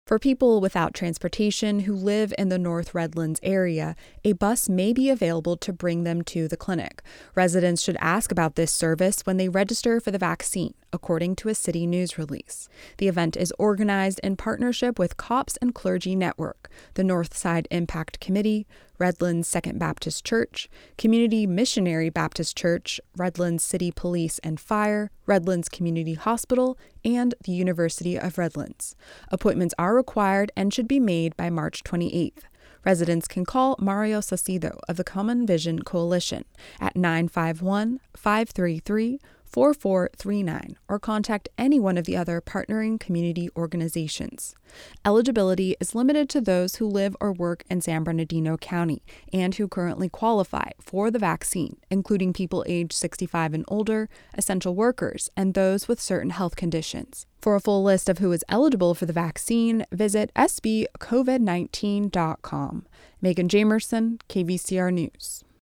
For people without transportation who live in the North Redlands area, a bus may be available to bring them to the clinic. Residents should ask about this service when they register for the vaccine, according to a city news release. The event is organized in partnership with Cops and Clergy Network, the Northside Impact Committee, Redlands Second Baptist Church, Community Missionary Baptist Church, Redlands City Police and Fire, Redlands Community Hospital, and the University of Redlands. Appointments are required and should be made by March 28th. Residents can call Mario Sacido of the Common Vision Coalition at 951-533-4439 or contact any one of the other partnering community organizations. Eligibility is limited to those who live or work in San Bernardino County and who currently qualify for the vaccine, including people aged 65 and older, essential workers, and those with certain health conditions. For a full list of who is eligible for the vaccine, visit sbcovid19.com. Megan Jamerson, KVCR News.